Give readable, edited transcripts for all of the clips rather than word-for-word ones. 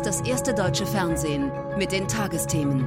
ist das erste deutsche Fernsehen mit den Tagesthemen.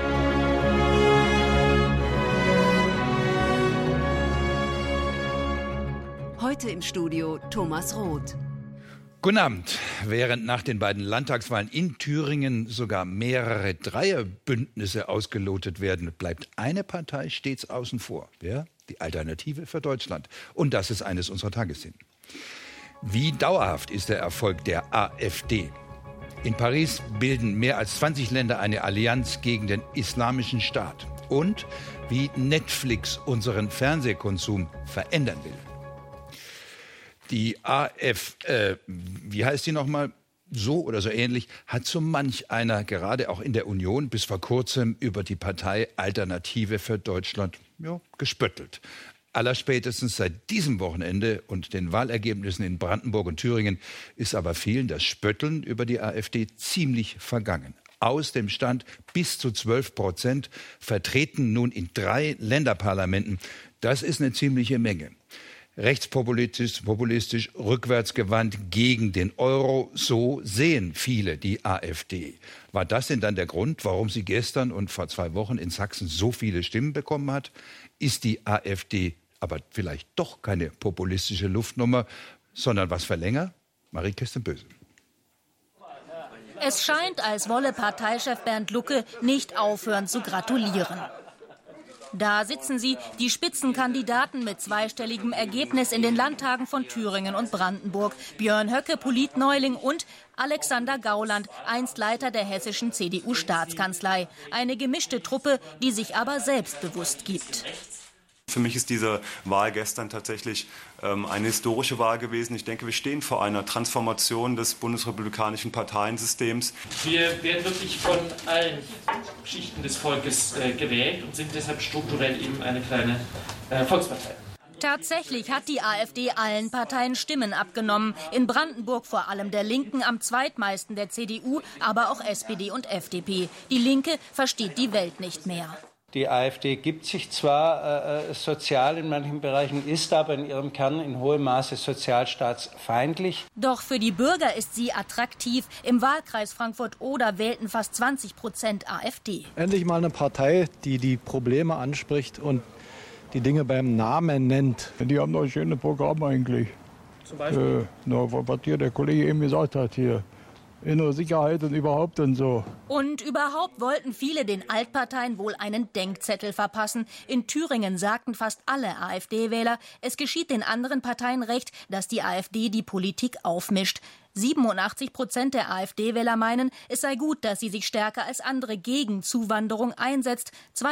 Heute im Studio Thomas Roth. Guten Abend. Während nach den beiden Landtagswahlen in Thüringen sogar mehrere Dreierbündnisse ausgelotet werden, bleibt eine Partei stets außen vor. Wer? Die Alternative für Deutschland. Und das ist eines unserer Tagesthemen. Wie dauerhaft ist der Erfolg der AfD? In Paris bilden mehr als 20 Länder eine Allianz gegen den Islamischen Staat. Und wie Netflix unseren Fernsehkonsum verändern will. Die wie heißt die nochmal? So oder so ähnlich, hat so manch einer, gerade auch in der Union, bis vor kurzem über die Partei Alternative für Deutschland gespöttelt. Allerspätestens seit diesem Wochenende und den Wahlergebnissen in Brandenburg und Thüringen ist aber vielen das Spötteln über die AfD ziemlich vergangen. Aus dem Stand bis zu 12%, vertreten nun in 3 Länderparlamenten. Das ist eine ziemliche Menge. Rechtspopulistisch, rückwärtsgewandt gegen den Euro, so sehen viele die AfD. War das denn dann der Grund, warum sie gestern und vor 2 Wochen in Sachsen so viele Stimmen bekommen hat? Ist die AfD aber vielleicht doch keine populistische Luftnummer, sondern was für länger? Marie-Christine Böse. Es scheint, als wolle Parteichef Bernd Lucke nicht aufhören zu gratulieren. Da sitzen sie, die Spitzenkandidaten mit zweistelligem Ergebnis in den Landtagen von Thüringen und Brandenburg. Björn Höcke, Politneuling, und Alexander Gauland, einst Leiter der hessischen CDU-Staatskanzlei. Eine gemischte Truppe, die sich aber selbstbewusst gibt. Für mich ist diese Wahl gestern tatsächlich eine historische Wahl gewesen. Ich denke, wir stehen vor einer Transformation des bundesrepublikanischen Parteiensystems. Wir werden wirklich von allen Schichten des Volkes gewählt und sind deshalb strukturell eben eine kleine Volkspartei. Tatsächlich hat die AfD allen Parteien Stimmen abgenommen. In Brandenburg vor allem der Linken, am zweitmeisten der CDU, aber auch SPD und FDP. Die Linke versteht die Welt nicht mehr. Die AfD gibt sich zwar sozial in manchen Bereichen, ist aber in ihrem Kern in hohem Maße sozialstaatsfeindlich. Doch für die Bürger ist sie attraktiv. Im Wahlkreis Frankfurt-Oder wählten fast 20% AfD. Endlich mal eine Partei, die die Probleme anspricht und die Dinge beim Namen nennt. Die haben doch ein schönes Programm eigentlich. Zum Beispiel? Was hier der Kollege eben gesagt hat hier. Innere Sicherheit und überhaupt und so. Und überhaupt wollten viele den Altparteien wohl einen Denkzettel verpassen. In Thüringen sagten fast alle AfD-Wähler, es geschieht den anderen Parteien recht, dass die AfD die Politik aufmischt. 87% der AfD-Wähler meinen, es sei gut, dass sie sich stärker als andere gegen Zuwanderung einsetzt.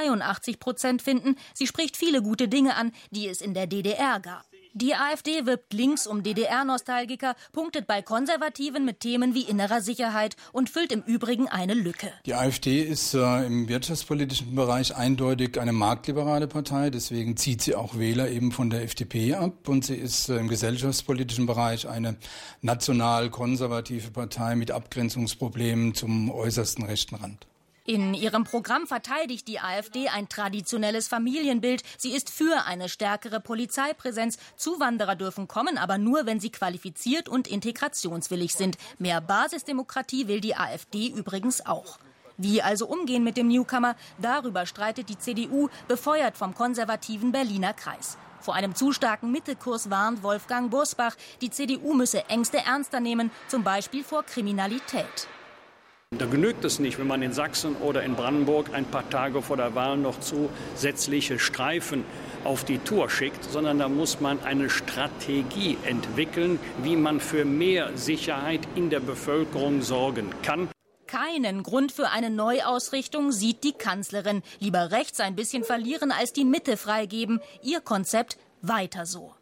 82% finden, sie spricht viele gute Dinge an, die es in der DDR gab. Die AfD wirbt links um DDR-Nostalgiker, punktet bei Konservativen mit Themen wie innerer Sicherheit und füllt im Übrigen eine Lücke. Die AfD ist im wirtschaftspolitischen Bereich eindeutig eine marktliberale Partei. Deswegen zieht sie auch Wähler eben von der FDP ab. Und sie ist im gesellschaftspolitischen Bereich eine national-konservative Partei mit Abgrenzungsproblemen zum äußersten rechten Rand. In ihrem Programm verteidigt die AfD ein traditionelles Familienbild. Sie ist für eine stärkere Polizeipräsenz. Zuwanderer dürfen kommen, aber nur, wenn sie qualifiziert und integrationswillig sind. Mehr Basisdemokratie will die AfD übrigens auch. Wie also umgehen mit dem Newcomer? Darüber streitet die CDU, befeuert vom konservativen Berliner Kreis. Vor einem zu starken Mittelkurs warnt Wolfgang Bosbach, die CDU müsse Ängste ernster nehmen, zum Beispiel vor Kriminalität. Da genügt es nicht, wenn man in Sachsen oder in Brandenburg ein paar Tage vor der Wahl noch zusätzliche Streifen auf die Tour schickt, sondern da muss man eine Strategie entwickeln, wie man für mehr Sicherheit in der Bevölkerung sorgen kann. Keinen Grund für eine Neuausrichtung sieht die Kanzlerin. Lieber rechts ein bisschen verlieren als die Mitte freigeben. Ihr Konzept: weiter so.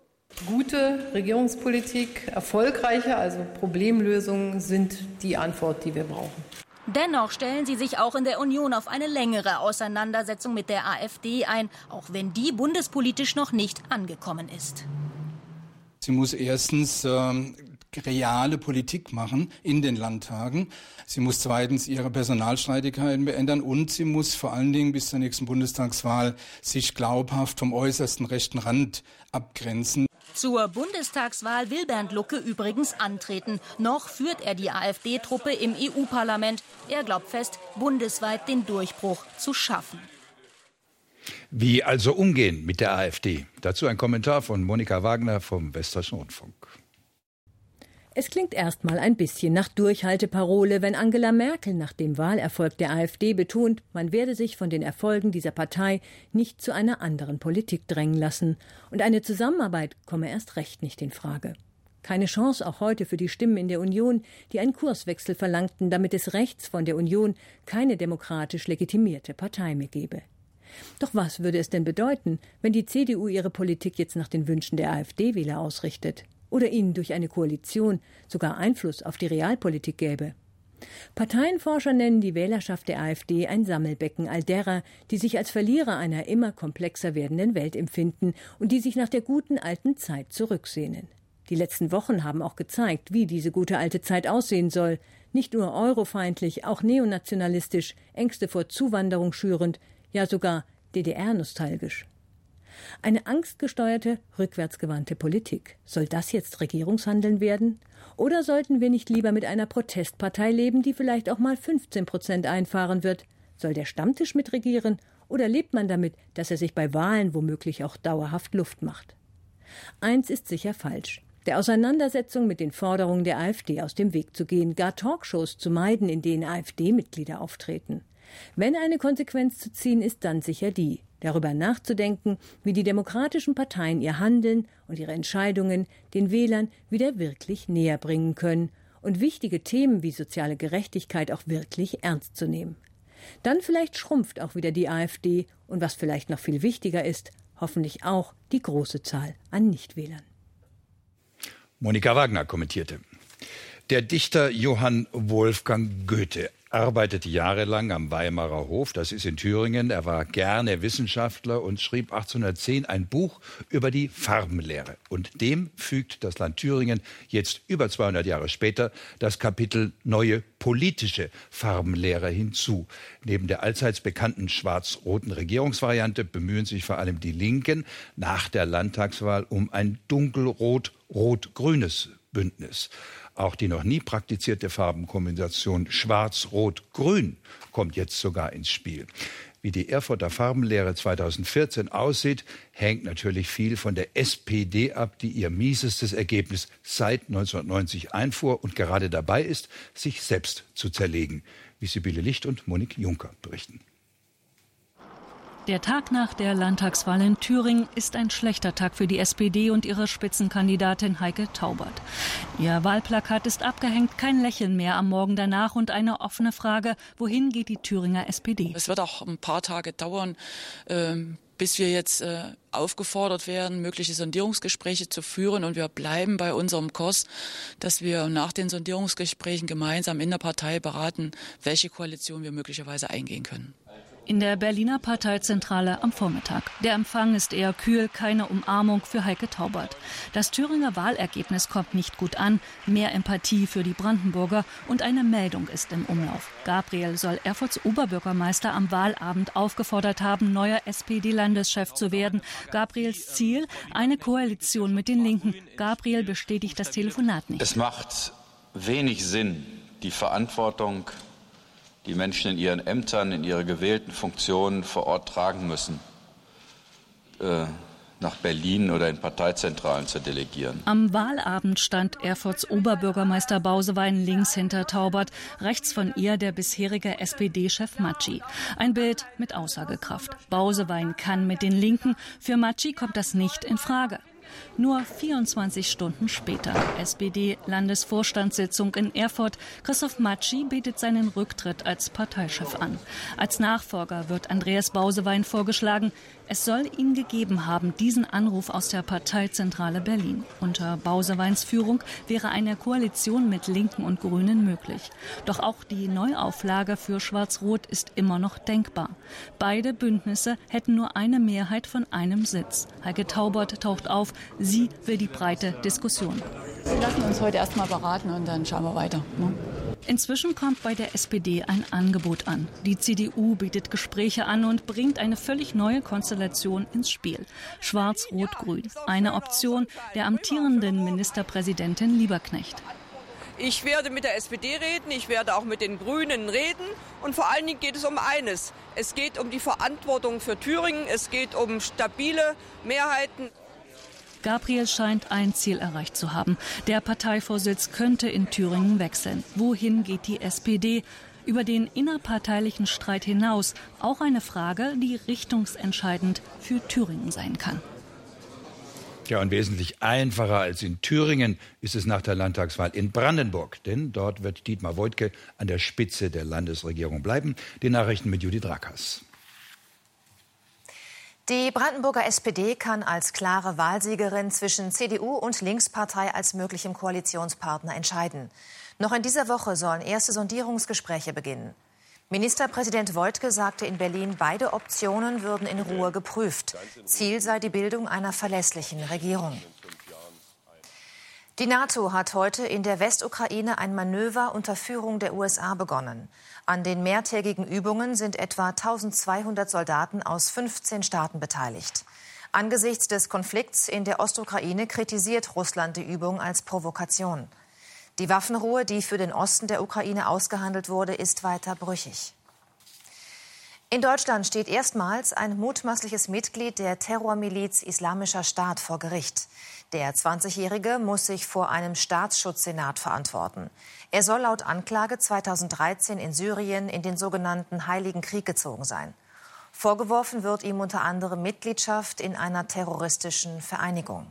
Gute Regierungspolitik, erfolgreiche, also Problemlösungen, sind die Antwort, die wir brauchen. Dennoch stellen sie sich auch in der Union auf eine längere Auseinandersetzung mit der AfD ein, auch wenn die bundespolitisch noch nicht angekommen ist. Sie muss erstens reale Politik machen in den Landtagen. Sie muss zweitens ihre Personalstreitigkeiten beenden und sie muss vor allen Dingen bis zur nächsten Bundestagswahl sich glaubhaft vom äußersten rechten Rand abgrenzen. Zur Bundestagswahl will Bernd Lucke übrigens antreten. Noch führt er die AfD-Truppe im EU-Parlament. Er glaubt fest, bundesweit den Durchbruch zu schaffen. Wie also umgehen mit der AfD? Dazu ein Kommentar von Monika Wagner vom Westdeutschen Rundfunk. Es klingt erstmal ein bisschen nach Durchhalteparole, wenn Angela Merkel nach dem Wahlerfolg der AfD betont, man werde sich von den Erfolgen dieser Partei nicht zu einer anderen Politik drängen lassen. Und eine Zusammenarbeit komme erst recht nicht in Frage. Keine Chance auch heute für die Stimmen in der Union, die einen Kurswechsel verlangten, damit es rechts von der Union keine demokratisch legitimierte Partei mehr gebe. Doch was würde es denn bedeuten, wenn die CDU ihre Politik jetzt nach den Wünschen der AfD-Wähler ausrichtet? Oder ihnen durch eine Koalition sogar Einfluss auf die Realpolitik gäbe. Parteienforscher nennen die Wählerschaft der AfD ein Sammelbecken all derer, die sich als Verlierer einer immer komplexer werdenden Welt empfinden und die sich nach der guten alten Zeit zurücksehnen. Die letzten Wochen haben auch gezeigt, wie diese gute alte Zeit aussehen soll. Nicht nur eurofeindlich, auch neonationalistisch, Ängste vor Zuwanderung schürend, ja sogar DDR-nostalgisch. Eine angstgesteuerte, rückwärtsgewandte Politik. Soll das jetzt Regierungshandeln werden? Oder sollten wir nicht lieber mit einer Protestpartei leben, die vielleicht auch mal 15% einfahren wird? Soll der Stammtisch mitregieren? Oder lebt man damit, dass er sich bei Wahlen womöglich auch dauerhaft Luft macht? Eins ist sicher falsch. Der Auseinandersetzung mit den Forderungen der AfD aus dem Weg zu gehen, gar Talkshows zu meiden, in denen AfD-Mitglieder auftreten. Wenn eine Konsequenz zu ziehen ist, dann sicher die, darüber nachzudenken, wie die demokratischen Parteien ihr Handeln und ihre Entscheidungen den Wählern wieder wirklich näher bringen können und wichtige Themen wie soziale Gerechtigkeit auch wirklich ernst zu nehmen. Dann vielleicht schrumpft auch wieder die AfD und was vielleicht noch viel wichtiger ist, hoffentlich auch die große Zahl an Nichtwählern. Monika Wagner kommentierte. Der Dichter Johann Wolfgang Goethe arbeitete jahrelang am Weimarer Hof, das ist in Thüringen. Er war gerne Wissenschaftler und schrieb 1810 ein Buch über die Farbenlehre. Und dem fügt das Land Thüringen jetzt über 200 Jahre später das Kapitel Neue politische Farbenlehre hinzu. Neben der allseits bekannten schwarz-roten Regierungsvariante bemühen sich vor allem die Linken nach der Landtagswahl um ein dunkelrot-rot-grünes Bündnis. Auch die noch nie praktizierte Farbenkombination Schwarz-Rot-Grün kommt jetzt sogar ins Spiel. Wie die Erfurter Farbenlehre 2014 aussieht, hängt natürlich viel von der SPD ab, die ihr miesestes Ergebnis seit 1990 einfuhr und gerade dabei ist, sich selbst zu zerlegen, wie Sibylle Licht und Monique Juncker berichten. Der Tag nach der Landtagswahl in Thüringen ist ein schlechter Tag für die SPD und ihre Spitzenkandidatin Heike Taubert. Ihr Wahlplakat ist abgehängt, kein Lächeln mehr am Morgen danach und eine offene Frage, wohin geht die Thüringer SPD? Es wird auch ein paar Tage dauern, bis wir jetzt aufgefordert werden, mögliche Sondierungsgespräche zu führen. Und wir bleiben bei unserem Kurs, dass wir nach den Sondierungsgesprächen gemeinsam in der Partei beraten, welche Koalition wir möglicherweise eingehen können. In der Berliner Parteizentrale am Vormittag. Der Empfang ist eher kühl, keine Umarmung für Heike Taubert. Das Thüringer Wahlergebnis kommt nicht gut an, mehr Empathie für die Brandenburger und eine Meldung ist im Umlauf. Gabriel soll Erfurts Oberbürgermeister am Wahlabend aufgefordert haben, neuer SPD-Landeschef zu werden. Gabriels Ziel, eine Koalition mit den Linken. Gabriel bestätigt das Telefonat nicht. Es macht wenig Sinn, die Verantwortung, die Menschen in ihren Ämtern, in ihre gewählten Funktionen vor Ort tragen müssen, nach Berlin oder in Parteizentralen zu delegieren. Am Wahlabend stand Erfurts Oberbürgermeister Bausewein links hinter Taubert, rechts von ihr der bisherige SPD-Chef Matschi. Ein Bild mit Aussagekraft. Bausewein kann mit den Linken, für Matschi kommt das nicht in Frage. Nur 24 Stunden später, SPD-Landesvorstandssitzung in Erfurt. Christoph Matschi bietet seinen Rücktritt als Parteichef an. Als Nachfolger wird Andreas Bausewein vorgeschlagen. Es soll ihn gegeben haben, diesen Anruf aus der Parteizentrale Berlin. Unter Bauseweins Führung wäre eine Koalition mit Linken und Grünen möglich. Doch auch die Neuauflage für Schwarz-Rot ist immer noch denkbar. Beide Bündnisse hätten nur eine Mehrheit von einem Sitz. Heike Taubert taucht auf. Sie will die breite Diskussion. Wir lassen uns heute erst mal beraten und dann schauen wir weiter. Ne? Inzwischen kommt bei der SPD ein Angebot an. Die CDU bietet Gespräche an und bringt eine völlig neue Konstellation ins Spiel. Schwarz-Rot-Grün. Eine Option der amtierenden Ministerpräsidentin Lieberknecht. Ich werde mit der SPD reden, ich werde auch mit den Grünen reden. Und vor allen Dingen geht es um eines. Es geht um die Verantwortung für Thüringen. Es geht um stabile Mehrheiten. Gabriel scheint ein Ziel erreicht zu haben. Der Parteivorsitz könnte in Thüringen wechseln. Wohin geht die SPD? Über den innerparteilichen Streit hinaus auch eine Frage, die richtungsentscheidend für Thüringen sein kann. Ja, und wesentlich einfacher als in Thüringen ist es nach der Landtagswahl in Brandenburg. Denn dort wird Dietmar Woidke an der Spitze der Landesregierung bleiben. Die Nachrichten mit Judith Rakers. Die Brandenburger SPD kann als klare Wahlsiegerin zwischen CDU und Linkspartei als möglichem Koalitionspartner entscheiden. Noch in dieser Woche sollen erste Sondierungsgespräche beginnen. Ministerpräsident Woidke sagte in Berlin, beide Optionen würden in Ruhe geprüft. Ziel sei die Bildung einer verlässlichen Regierung. Die NATO hat heute in der Westukraine ein Manöver unter Führung der USA begonnen. An den mehrtägigen Übungen sind etwa 1200 Soldaten aus 15 Staaten beteiligt. Angesichts des Konflikts in der Ostukraine kritisiert Russland die Übung als Provokation. Die Waffenruhe, die für den Osten der Ukraine ausgehandelt wurde, ist weiter brüchig. In Deutschland steht erstmals ein mutmaßliches Mitglied der Terrormiliz Islamischer Staat vor Gericht. Der 20-Jährige muss sich vor einem Staatsschutzsenat verantworten. Er soll laut Anklage 2013 in Syrien in den sogenannten Heiligen Krieg gezogen sein. Vorgeworfen wird ihm unter anderem Mitgliedschaft in einer terroristischen Vereinigung.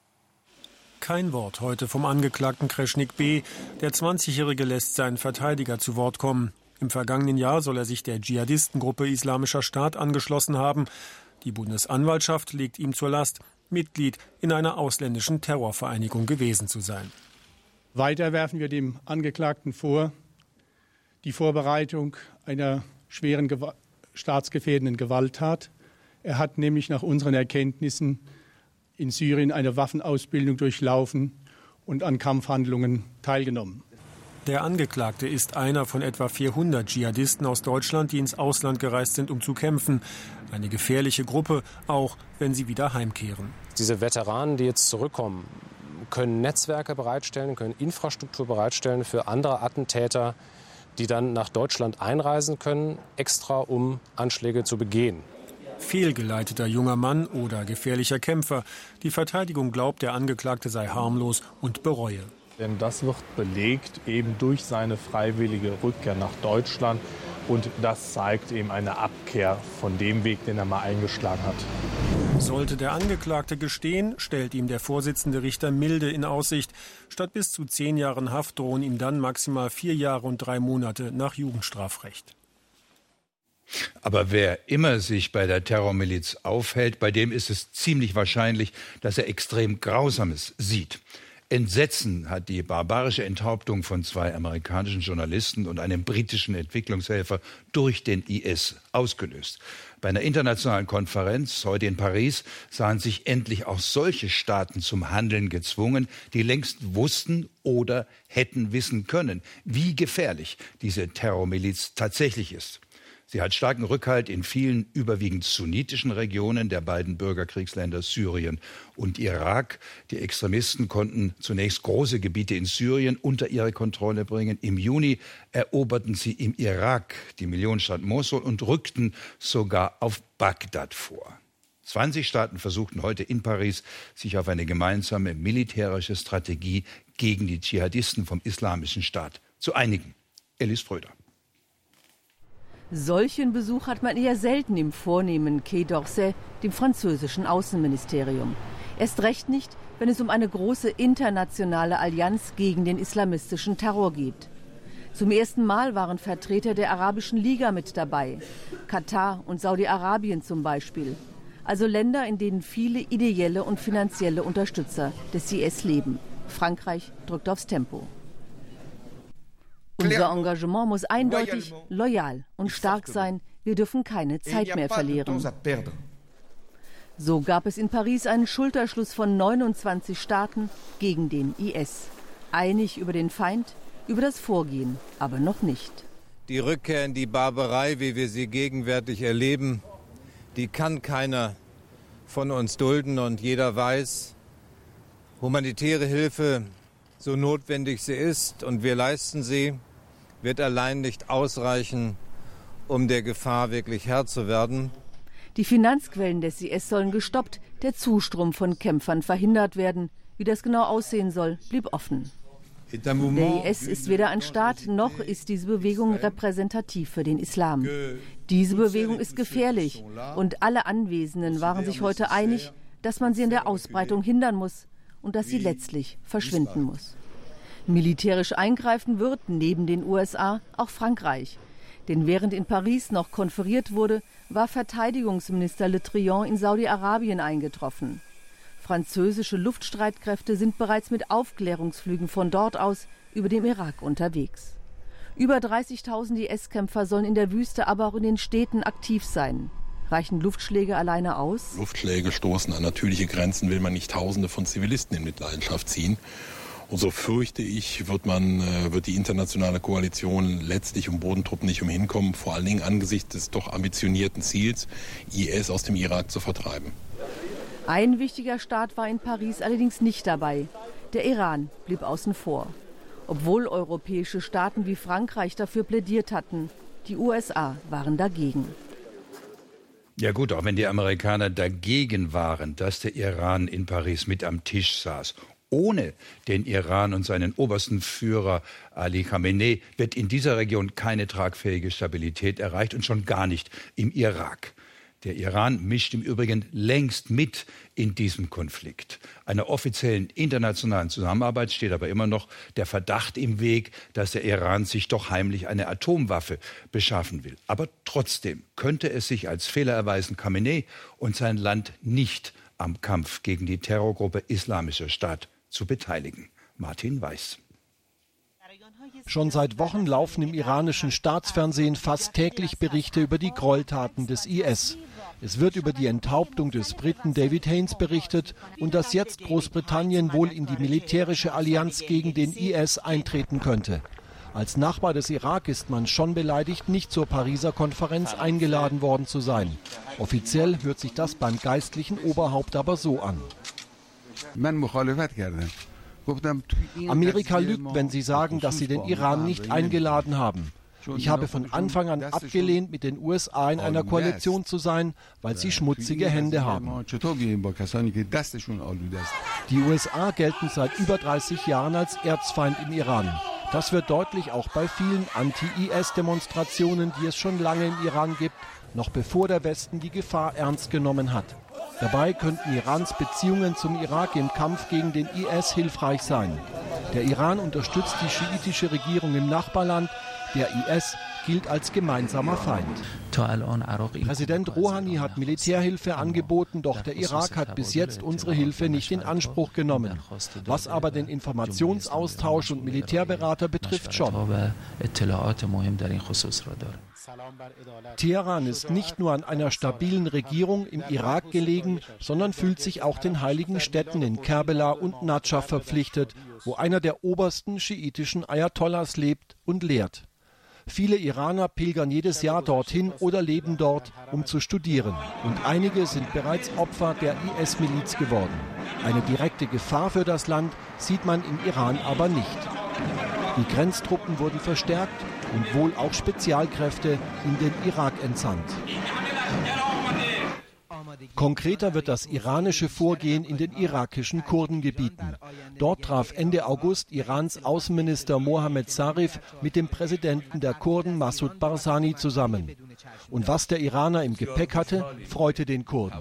Kein Wort heute vom Angeklagten Kreschnik B. Der 20-Jährige lässt seinen Verteidiger zu Wort kommen. Im vergangenen Jahr soll er sich der Dschihadistengruppe Islamischer Staat angeschlossen haben. Die Bundesanwaltschaft legt ihm zur Last, Mitglied in einer ausländischen Terrorvereinigung gewesen zu sein. Weiter werfen wir dem Angeklagten vor, die Vorbereitung einer schweren staatsgefährdenden Gewalttat. Er hat nämlich nach unseren Erkenntnissen in Syrien eine Waffenausbildung durchlaufen und an Kampfhandlungen teilgenommen. Der Angeklagte ist einer von etwa 400 Dschihadisten aus Deutschland, die ins Ausland gereist sind, um zu kämpfen. Eine gefährliche Gruppe, auch wenn sie wieder heimkehren. Diese Veteranen, die jetzt zurückkommen, können Netzwerke bereitstellen, können Infrastruktur bereitstellen für andere Attentäter, die dann nach Deutschland einreisen können, extra um Anschläge zu begehen. Fehlgeleiteter junger Mann oder gefährlicher Kämpfer. Die Verteidigung glaubt, der Angeklagte sei harmlos und bereue. Denn das wird belegt eben durch seine freiwillige Rückkehr nach Deutschland. Und das zeigt eben eine Abkehr von dem Weg, den er mal eingeschlagen hat. Sollte der Angeklagte gestehen, stellt ihm der Vorsitzende Richter Milde in Aussicht. Statt bis zu 10 Jahren Haft drohen ihm dann maximal 4 Jahre und 3 Monate nach Jugendstrafrecht. Aber wer immer sich bei der Terrormiliz aufhält, bei dem ist es ziemlich wahrscheinlich, dass er extrem Grausames sieht. Entsetzen hat die barbarische Enthauptung von 2 amerikanischen Journalisten und einem britischen Entwicklungshelfer durch den IS ausgelöst. Bei einer internationalen Konferenz heute in Paris sahen sich endlich auch solche Staaten zum Handeln gezwungen, die längst wussten oder hätten wissen können, wie gefährlich diese Terrormiliz tatsächlich ist. Sie hat starken Rückhalt in vielen überwiegend sunnitischen Regionen der beiden Bürgerkriegsländer Syrien und Irak. Die Extremisten konnten zunächst große Gebiete in Syrien unter ihre Kontrolle bringen. Im Juni eroberten sie im Irak die Millionenstadt Mosul und rückten sogar auf Bagdad vor. 20 Staaten versuchten heute in Paris, sich auf eine gemeinsame militärische Strategie gegen die Dschihadisten vom Islamischen Staat zu einigen. Elis Fröder. Solchen Besuch hat man eher selten im vornehmen Quai d'Orsay, dem französischen Außenministerium. Erst recht nicht, wenn es um eine große internationale Allianz gegen den islamistischen Terror geht. Zum ersten Mal waren Vertreter der Arabischen Liga mit dabei. Katar und Saudi-Arabien zum Beispiel. Also Länder, in denen viele ideelle und finanzielle Unterstützer des IS leben. Frankreich drückt aufs Tempo. Unser Engagement muss eindeutig, loyal und stark sein. Wir dürfen keine Zeit mehr verlieren. So gab es in Paris einen Schulterschluss von 29 Staaten gegen den IS. Einig über den Feind, über das Vorgehen aber noch nicht. Die Rückkehr in die Barbarei, wie wir sie gegenwärtig erleben, die kann keiner von uns dulden. Und jeder weiß, humanitäre Hilfe, so notwendig sie ist, und wir leisten sie, wird allein nicht ausreichen, um der Gefahr wirklich Herr zu werden. Die Finanzquellen des IS sollen gestoppt, der Zustrom von Kämpfern verhindert werden. Wie das genau aussehen soll, blieb offen. Der IS ist weder ein Staat, noch ist diese Bewegung repräsentativ für den Islam. Diese Bewegung ist gefährlich und alle Anwesenden waren sich heute einig, dass man sie in der Ausbreitung hindern muss und dass sie letztlich verschwinden muss. Militärisch eingreifen wird neben den USA auch Frankreich. Denn während in Paris noch konferiert wurde, war Verteidigungsminister Le Drian in Saudi-Arabien eingetroffen. Französische Luftstreitkräfte sind bereits mit Aufklärungsflügen von dort aus über dem Irak unterwegs. Über 30.000 IS-Kämpfer sollen in der Wüste, aber auch in den Städten aktiv sein. Reichen Luftschläge alleine aus? Luftschläge stoßen an natürliche Grenzen, will man nicht Tausende von Zivilisten in Mitleidenschaft ziehen. Und so fürchte ich, wird die internationale Koalition letztlich um Bodentruppen nicht umhin kommen, vor allen Dingen angesichts des doch ambitionierten Ziels, IS aus dem Irak zu vertreiben. Ein wichtiger Staat war in Paris allerdings nicht dabei. Der Iran blieb außen vor. Obwohl europäische Staaten wie Frankreich dafür plädiert hatten. Die USA waren dagegen. Ja gut, auch wenn die Amerikaner dagegen waren, dass der Iran in Paris mit am Tisch saß. Ohne den Iran und seinen obersten Führer Ali Khamenei wird in dieser Region keine tragfähige Stabilität erreicht und schon gar nicht im Irak. Der Iran mischt im Übrigen längst mit in diesem Konflikt. Einer offiziellen internationalen Zusammenarbeit steht aber immer noch der Verdacht im Weg, dass der Iran sich doch heimlich eine Atomwaffe beschaffen will. Aber trotzdem könnte es sich als Fehler erweisen, Khamenei und sein Land nicht am Kampf gegen die Terrorgruppe Islamischer Staat zu beteiligen. Martin Weiß. Schon seit Wochen laufen im iranischen Staatsfernsehen fast täglich Berichte über die Gräueltaten des IS. Es wird über die Enthauptung des Briten David Haines berichtet und dass jetzt Großbritannien wohl in die militärische Allianz gegen den IS eintreten könnte. Als Nachbar des Irak ist man schon beleidigt, nicht zur Pariser Konferenz eingeladen worden zu sein. Offiziell hört sich das beim geistlichen Oberhaupt aber so an. Amerika lügt, wenn sie sagen, dass sie den Iran nicht eingeladen haben. Ich habe von Anfang an abgelehnt, mit den USA in einer Koalition zu sein, weil sie schmutzige Hände haben. Die USA gelten seit über 30 Jahren als Erzfeind im Iran. Das wird deutlich auch bei vielen Anti-IS-Demonstrationen, die es schon lange im Iran gibt, noch bevor der Westen die Gefahr ernst genommen hat. Dabei könnten Irans Beziehungen zum Irak im Kampf gegen den IS hilfreich sein. Der Iran unterstützt die schiitische Regierung im Nachbarland. Der IS gilt als gemeinsamer Feind. Präsident Rouhani hat Militärhilfe angeboten, doch der Irak hat bis jetzt unsere Hilfe nicht in Anspruch genommen. Was aber den Informationsaustausch und Militärberater betrifft schon. Teheran ist nicht nur an einer stabilen Regierung im Irak gelegen, sondern fühlt sich auch den heiligen Städten in Kerbela und Nadschaf verpflichtet, wo einer der obersten schiitischen Ayatollahs lebt und lehrt. Viele Iraner pilgern jedes Jahr dorthin oder leben dort, um zu studieren. Und einige sind bereits Opfer der IS-Miliz geworden. Eine direkte Gefahr für das Land sieht man im Iran aber nicht. Die Grenztruppen wurden verstärkt und wohl auch Spezialkräfte in den Irak entsandt. Konkreter wird das iranische Vorgehen in den irakischen Kurdengebieten. Dort traf Ende August Irans Außenminister Mohammed Zarif mit dem Präsidenten der Kurden Massoud Barzani zusammen. Und was der Iraner im Gepäck hatte, freute den Kurden.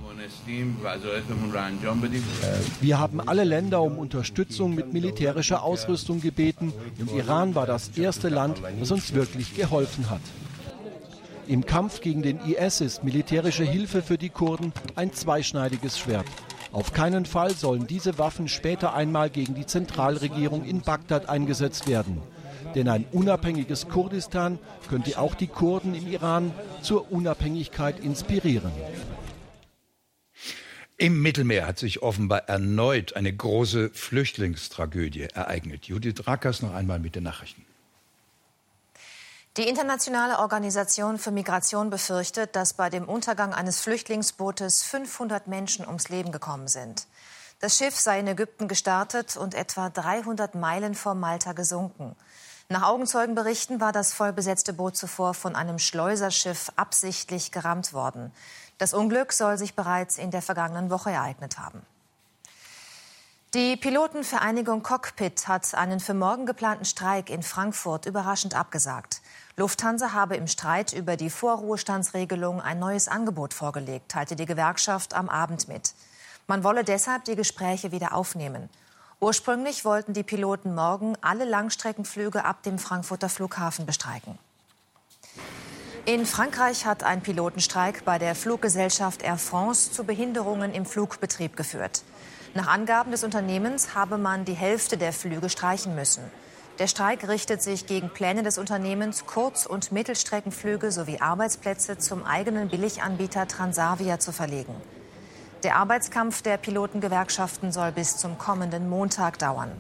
Wir haben alle Länder um Unterstützung mit militärischer Ausrüstung gebeten und Iran war das erste Land, das uns wirklich geholfen hat. Im Kampf gegen den IS ist militärische Hilfe für die Kurden ein zweischneidiges Schwert. Auf keinen Fall sollen diese Waffen später einmal gegen die Zentralregierung in Bagdad eingesetzt werden. Denn ein unabhängiges Kurdistan könnte auch die Kurden im Iran zur Unabhängigkeit inspirieren. Im Mittelmeer hat sich offenbar erneut eine große Flüchtlingstragödie ereignet. Judith Rakers noch einmal mit den Nachrichten. Die Internationale Organisation für Migration befürchtet, dass bei dem Untergang eines Flüchtlingsbootes 500 Menschen ums Leben gekommen sind. Das Schiff sei in Ägypten gestartet und etwa 300 Meilen vor Malta gesunken. Nach Augenzeugenberichten war das vollbesetzte Boot zuvor von einem Schleuserschiff absichtlich gerammt worden. Das Unglück soll sich bereits in der vergangenen Woche ereignet haben. Die Pilotenvereinigung Cockpit hat einen für morgen geplanten Streik in Frankfurt überraschend abgesagt. Lufthansa habe im Streit über die Vorruhestandsregelung ein neues Angebot vorgelegt, teilte die Gewerkschaft am Abend mit. Man wolle deshalb die Gespräche wieder aufnehmen. Ursprünglich wollten die Piloten morgen alle Langstreckenflüge ab dem Frankfurter Flughafen bestreiken. In Frankreich hat ein Pilotenstreik bei der Fluggesellschaft Air France zu Behinderungen im Flugbetrieb geführt. Nach Angaben des Unternehmens habe man die Hälfte der Flüge streichen müssen. Der Streik richtet sich gegen Pläne des Unternehmens, Kurz- und Mittelstreckenflüge sowie Arbeitsplätze zum eigenen Billiganbieter Transavia zu verlegen. Der Arbeitskampf der Pilotengewerkschaften soll bis zum kommenden Montag dauern.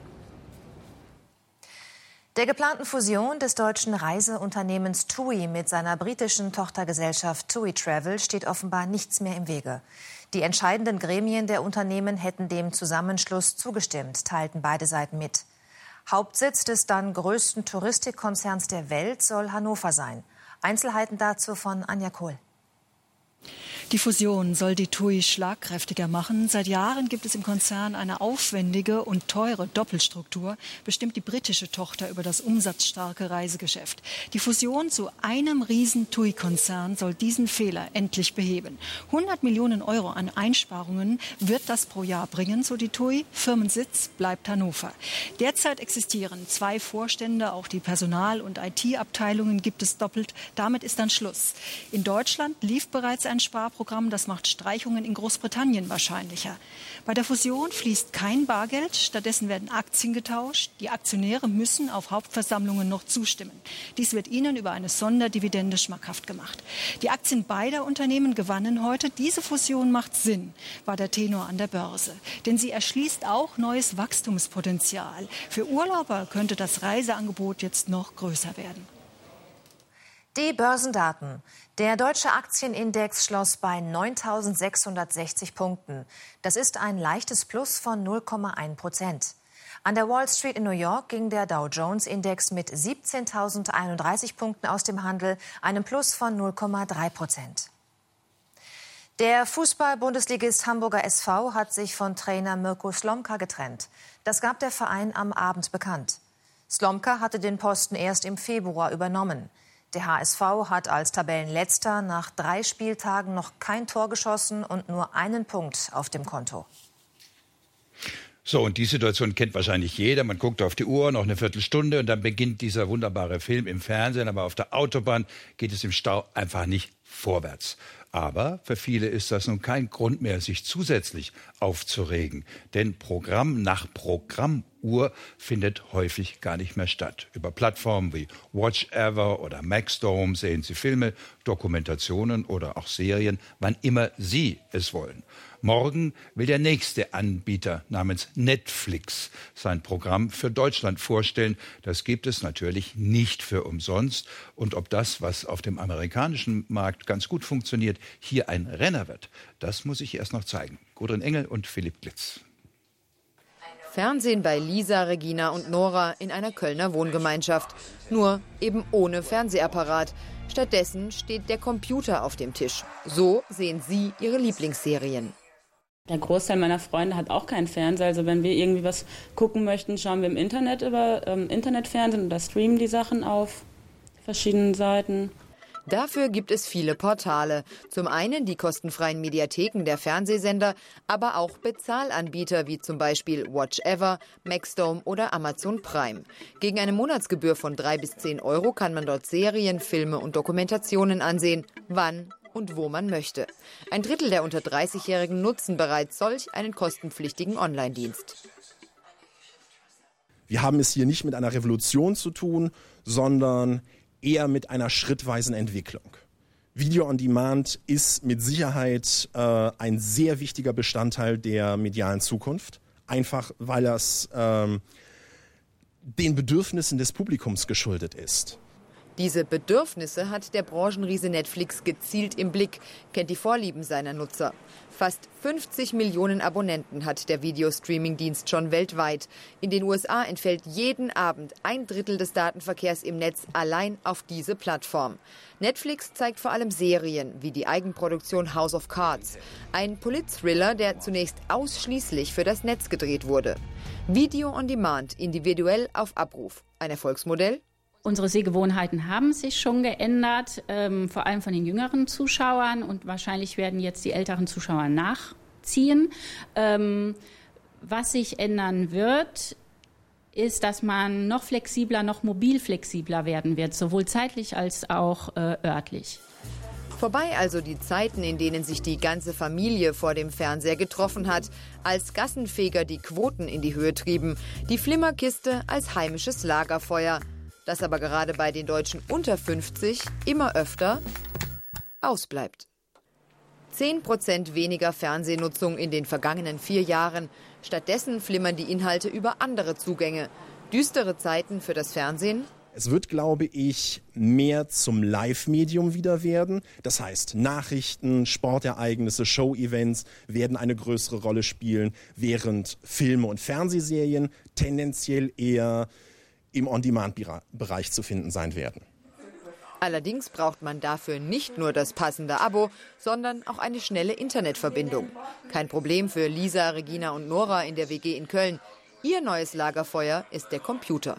Der geplanten Fusion des deutschen Reiseunternehmens TUI mit seiner britischen Tochtergesellschaft TUI Travel steht offenbar nichts mehr im Wege. Die entscheidenden Gremien der Unternehmen hätten dem Zusammenschluss zugestimmt, teilten beide Seiten mit. Hauptsitz des dann größten Touristikkonzerns der Welt soll Hannover sein. Einzelheiten dazu von Anja Kohl. Die Fusion soll die TUI schlagkräftiger machen. Seit Jahren gibt es im Konzern eine aufwendige und teure Doppelstruktur, bestimmt die britische Tochter über das umsatzstarke Reisegeschäft. Die Fusion zu einem riesen TUI-Konzern soll diesen Fehler endlich beheben. 100 Millionen Euro an Einsparungen wird das pro Jahr bringen, so die TUI. Firmensitz bleibt Hannover. Derzeit existieren 2 Vorstände, auch die Personal- und IT-Abteilungen gibt es doppelt. Damit ist dann Schluss. In Deutschland lief bereits ein Sparprogramm, das macht Streichungen in Großbritannien wahrscheinlicher. Bei der Fusion fließt kein Bargeld, stattdessen werden Aktien getauscht. Die Aktionäre müssen auf Hauptversammlungen noch zustimmen. Dies wird ihnen über eine Sonderdividende schmackhaft gemacht. Die Aktien beider Unternehmen gewannen heute. Diese Fusion macht Sinn, war der Tenor an der Börse. Denn sie erschließt auch neues Wachstumspotenzial. Für Urlauber könnte das Reiseangebot jetzt noch größer werden. Die Börsendaten. Der deutsche Aktienindex schloss bei 9.660 Punkten. Das ist ein leichtes Plus von 0,1%. An der Wall Street in New York ging der Dow Jones Index mit 17.031 Punkten aus dem Handel, einem Plus von 0,3%. Der Fußball-Bundesligist Hamburger SV hat sich von Trainer Mirko Slomka getrennt. Das gab der Verein am Abend bekannt. Slomka hatte den Posten erst im Februar übernommen. Der HSV hat als Tabellenletzter nach 3 Spieltagen noch kein Tor geschossen und nur einen Punkt auf dem Konto. So, und die Situation kennt wahrscheinlich jeder. Man guckt auf die Uhr, noch eine Viertelstunde und dann beginnt dieser wunderbare Film im Fernsehen. Aber auf der Autobahn geht es im Stau einfach nicht vorwärts. Aber für viele ist das nun kein Grund mehr, sich zusätzlich aufzuregen. Denn Programm nach Programmuhr findet häufig gar nicht mehr statt. Über Plattformen wie Watch Ever oder Maxdome sehen Sie Filme, Dokumentationen oder auch Serien, wann immer Sie es wollen. Morgen will der nächste Anbieter namens Netflix sein Programm für Deutschland vorstellen. Das gibt es natürlich nicht für umsonst. Und ob das, was auf dem amerikanischen Markt ganz gut funktioniert, hier ein Renner wird, das muss ich erst noch zeigen. Gudrun Engel und Philipp Glitz. Fernsehen bei Lisa, Regina und Nora in einer Kölner Wohngemeinschaft. Nur eben ohne Fernsehapparat. Stattdessen steht der Computer auf dem Tisch. So sehen sie ihre Lieblingsserien. Der Großteil meiner Freunde hat auch keinen Fernseher. Also wenn wir irgendwie was gucken möchten, schauen wir im Internet über Internetfernsehen oder streamen die Sachen auf verschiedenen Seiten. Dafür gibt es viele Portale. Zum einen die kostenfreien Mediatheken der Fernsehsender, aber auch Bezahlanbieter wie zum Beispiel Watch Ever, Maxdome oder Amazon Prime. Gegen eine Monatsgebühr von 3 bis 10 Euro kann man dort Serien, Filme und Dokumentationen ansehen, wann und wo man möchte. Ein Drittel der unter 30-Jährigen nutzen bereits solch einen kostenpflichtigen Online-Dienst. Wir haben es hier nicht mit einer Revolution zu tun, sondern eher mit einer schrittweisen Entwicklung. Video on Demand ist mit Sicherheit ein sehr wichtiger Bestandteil der medialen Zukunft. Einfach, weil es den Bedürfnissen des Publikums geschuldet ist. Diese Bedürfnisse hat der Branchenriese Netflix gezielt im Blick, kennt die Vorlieben seiner Nutzer. Fast 50 Millionen Abonnenten hat der Videostreaming-Dienst schon weltweit. In den USA entfällt jeden Abend 1/3 des Datenverkehrs im Netz allein auf diese Plattform. Netflix zeigt vor allem Serien wie die Eigenproduktion House of Cards. Ein Polit-Thriller, der zunächst ausschließlich für das Netz gedreht wurde. Video on Demand, individuell auf Abruf. Ein Erfolgsmodell? Unsere Sehgewohnheiten haben sich schon geändert, vor allem von den jüngeren Zuschauern. Und wahrscheinlich werden jetzt die älteren Zuschauer nachziehen. Was sich ändern wird, ist, dass man noch flexibler, noch mobil flexibler werden wird, sowohl zeitlich als auch örtlich. Vorbei also die Zeiten, in denen sich die ganze Familie vor dem Fernseher getroffen hat, als Gassenfeger die Quoten in die Höhe trieben, die Flimmerkiste als heimisches Lagerfeuer. Das aber gerade bei den Deutschen unter 50 immer öfter ausbleibt. 10% weniger Fernsehnutzung in den vergangenen 4 Jahren. Stattdessen flimmern die Inhalte über andere Zugänge. Düstere Zeiten für das Fernsehen? Es wird, glaube ich, mehr zum Live-Medium wieder werden. Das heißt, Nachrichten, Sportereignisse, Show-Events werden eine größere Rolle spielen, während Filme und Fernsehserien tendenziell eher im On-Demand-Bereich zu finden sein werden. Allerdings braucht man dafür nicht nur das passende Abo, sondern auch eine schnelle Internetverbindung. Kein Problem für Lisa, Regina und Nora in der WG in Köln. Ihr neues Lagerfeuer ist der Computer.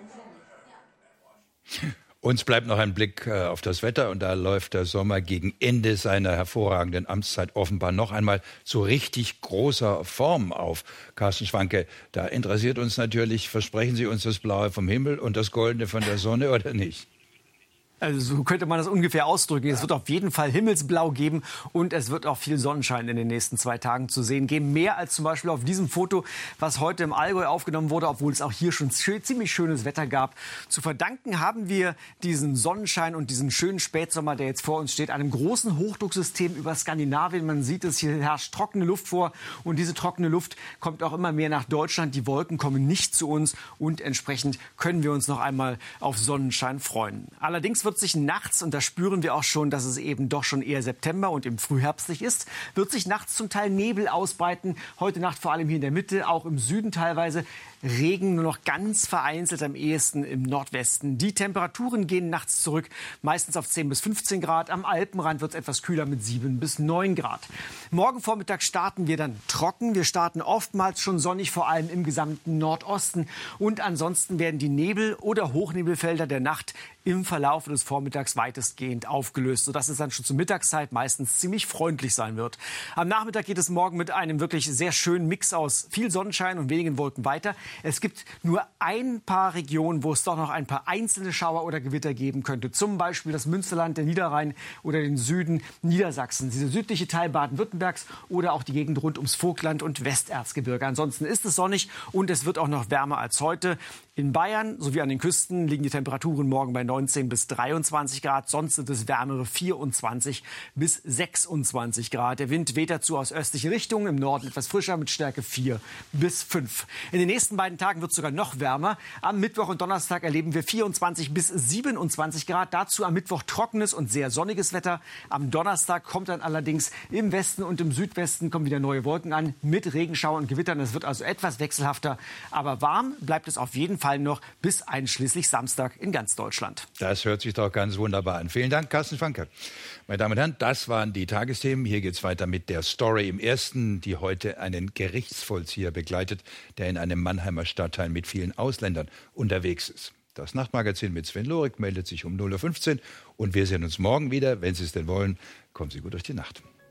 Uns bleibt noch ein Blick auf das Wetter und da läuft der Sommer gegen Ende seiner hervorragenden Amtszeit offenbar noch einmal zu richtig großer Form auf. Carsten Schwanke, da interessiert uns natürlich, versprechen Sie uns das Blaue vom Himmel und das Goldene von der Sonne oder nicht? Also so könnte man das ungefähr ausdrücken. Es wird auf jeden Fall Himmelsblau geben und es wird auch viel Sonnenschein in den nächsten 2 Tagen zu sehen geben. Mehr als zum Beispiel auf diesem Foto, was heute im Allgäu aufgenommen wurde, obwohl es auch hier schon ziemlich schönes Wetter gab. Zu verdanken haben wir diesen Sonnenschein und diesen schönen Spätsommer, der jetzt vor uns steht, einem großen Hochdrucksystem über Skandinavien. Man sieht es, hier herrscht trockene Luft vor und diese trockene Luft kommt auch immer mehr nach Deutschland. Die Wolken kommen nicht zu uns und entsprechend können wir uns noch einmal auf Sonnenschein freuen. Allerdings wird sich nachts, und da spüren wir auch schon, dass es eben doch schon eher September und im Frühherbstlich ist, wird sich nachts zum Teil Nebel ausbreiten. Heute Nacht vor allem hier in der Mitte, auch im Süden teilweise. Regen nur noch ganz vereinzelt, am ehesten im Nordwesten. Die Temperaturen gehen nachts zurück, meistens auf 10 bis 15 Grad. Am Alpenrand wird es etwas kühler mit 7 bis 9 Grad. Morgen Vormittag starten wir dann trocken. Wir starten oftmals schon sonnig, vor allem im gesamten Nordosten. Und ansonsten werden die Nebel- oder Hochnebelfelder der Nacht im Verlauf des Vormittags weitestgehend aufgelöst, sodass es dann schon zur Mittagszeit meistens ziemlich freundlich sein wird. Am Nachmittag geht es morgen mit einem wirklich sehr schönen Mix aus viel Sonnenschein und wenigen Wolken weiter. Es gibt nur ein paar Regionen, wo es doch noch ein paar einzelne Schauer oder Gewitter geben könnte. Zum Beispiel das Münsterland, der Niederrhein oder den Süden Niedersachsens, dieser südliche Teil Baden-Württembergs oder auch die Gegend rund ums Vogtland und Westerzgebirge. Ansonsten ist es sonnig und es wird auch noch wärmer als heute. In Bayern sowie an den Küsten liegen die Temperaturen morgen bei 19 bis 23 Grad. Sonst sind es wärmere 24 bis 26 Grad. Der Wind weht dazu aus östliche Richtungen. Im Norden etwas frischer mit Stärke 4 bis 5. In den nächsten beiden Tagen wird es sogar noch wärmer. Am Mittwoch und Donnerstag erleben wir 24 bis 27 Grad. Dazu am Mittwoch trockenes und sehr sonniges Wetter. Am Donnerstag kommt dann allerdings im Westen und im Südwesten kommen wieder neue Wolken an mit Regenschauern und Gewittern. Es wird also etwas wechselhafter. Aber warm bleibt es auf jeden Fall noch bis einschließlich Samstag in ganz Deutschland. Das hört sich doch ganz wunderbar an. Vielen Dank, Carsten Schwanke. Meine Damen und Herren, das waren die Tagesthemen. Hier geht es weiter mit der Story im Ersten, die heute einen Gerichtsvollzieher begleitet, der in einem Mannheimer Stadtteil mit vielen Ausländern unterwegs ist. Das Nachtmagazin mit Sven Lorik meldet sich um 0:15 Uhr und wir sehen uns morgen wieder. Wenn Sie es denn wollen, kommen Sie gut durch die Nacht.